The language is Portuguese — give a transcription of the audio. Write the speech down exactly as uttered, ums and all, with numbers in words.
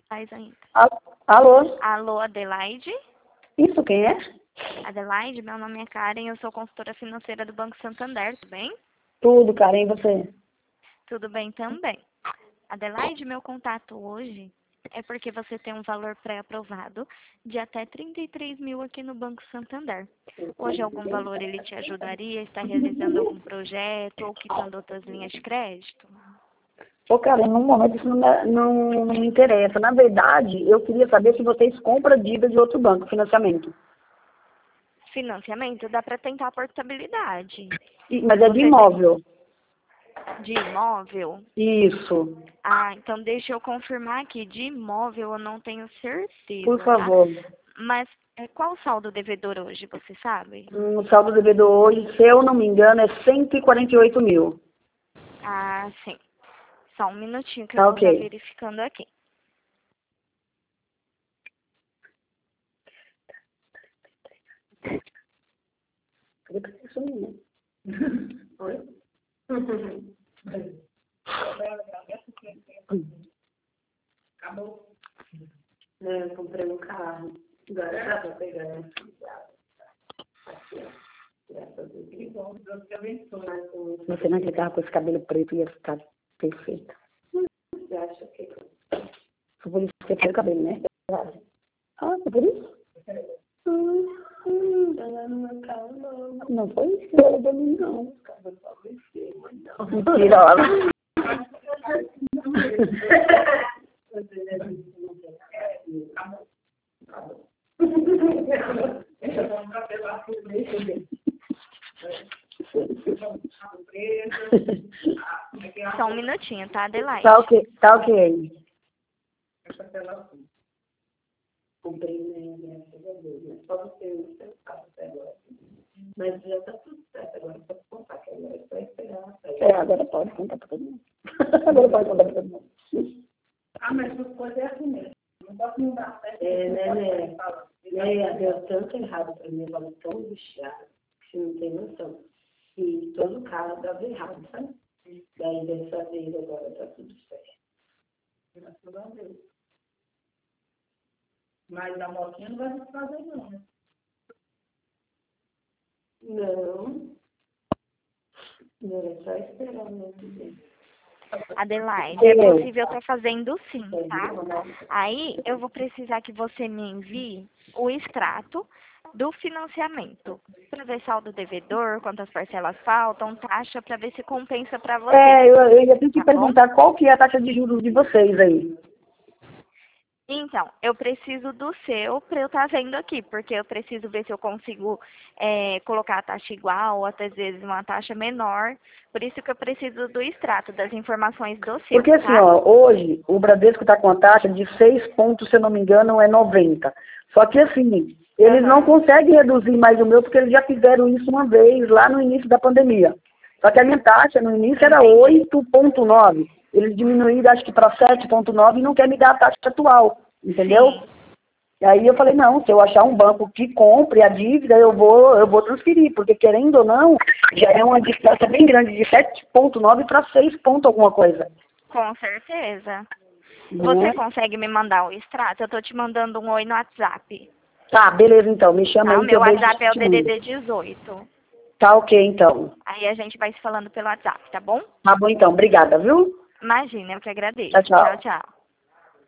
faz ainda. Al- Alô? Alô, Adelaide? Isso, quem é? Adelaide, meu nome é Karen, eu sou consultora financeira do Banco Santander, tudo bem? Tudo, Karen, e você? Tudo bem também. Adelaide, meu contato hoje é porque você tem um valor pré-aprovado de até trinta e três mil aqui no Banco Santander. Hoje algum valor ele te ajudaria? Está realizando algum projeto ou quitando outras linhas de crédito? Ô, Karen, no momento isso não, me- não, não me interessa. Na verdade, eu queria saber se vocês compram dívida de outro banco, financiamento. Financiamento dá para tentar a portabilidade. E- Mas é de Você tem imóvel. de imóvel? Isso, Ah, então deixa eu confirmar aqui. De imóvel eu não tenho por certeza, tá? favor. Mas é, qual o saldo devedor hoje, você sabe? Hum, O saldo devedor hoje, se eu não me engano, é cento e quarenta e oito mil. Ah, sim. Só um minutinho que eu Tá vou estar ok. verificando aqui. Cadê que você sumiu, né? Oi? Acabou. É, eu comprei um carro. Agora dá pra pegar, né? Você não acreditava com esse cabelo preto ia ficar perfeito. Você acha que... Foi por isso que você fez o cabelo, né? Ah, foi por isso? Ah, hum, não foi isso que eu mim, não. Mentira, olha. Só um minutinho, tá, Adelaide? Tá ok, tá ok. Comprei, né? Só você no seu carro até agora. Mas já tá tudo certo agora, pode contar que agora é só esperar. É, agora pode contar pra todo mundo. Agora pode contar pra todo mundo. Ah, mas as coisas é assim mesmo. Não posso mudar. É, né, né? Né, deu tanto errado pra mim, eu tava tão bichada, que você não tem noção. E todo carro dava errado, sabe? Daí dessa vez agora tá tudo certo. Graças a Deus. Mas a motinha não vai se fazer não, né? Não. Não, é só esperar mesmo. Adelaide, é possível estar fazendo sim, tá? Aí eu vou precisar que você me envie o extrato do financiamento para ver saldo devedor, quantas parcelas faltam, taxa, para ver se compensa para você. É, eu, eu ia ter que Tá bom? perguntar qual que é a taxa de juros de vocês aí. Então, eu preciso do seu para eu estar vendo aqui, porque eu preciso ver se eu consigo é, colocar a taxa igual ou até às vezes uma taxa menor. Por isso que eu preciso do extrato, das informações do seu, Porque assim, tá? ó, hoje o Bradesco está com a taxa de seis pontos, se eu não me engano, é noventa. Só que assim, eles não Aham. conseguem reduzir mais o meu porque eles já fizeram isso uma vez lá no início da pandemia. Só que a minha taxa no início era Entendi. oito ponto nove. Eles diminuíram acho que para sete ponto nove e não quer me dar a taxa atual, entendeu? Sim. E aí eu falei, não, se eu achar um banco que compre a dívida, eu vou, eu vou transferir, porque querendo ou não, já é uma distância bem grande, de sete ponto nove para seis ponto alguma coisa. Com certeza. Você Né? consegue me mandar o extrato? Eu tô te mandando um oi no WhatsApp. Tá, beleza então, me chama Tá? O aí que meu eu vejo WhatsApp e é o te mando. D D D dezoito. Tá ok então. Aí a gente vai se falando pelo WhatsApp, tá bom? Tá bom então, obrigada, viu? Imagina, eu que agradeço. Tchau, tchau. Tchau, tchau.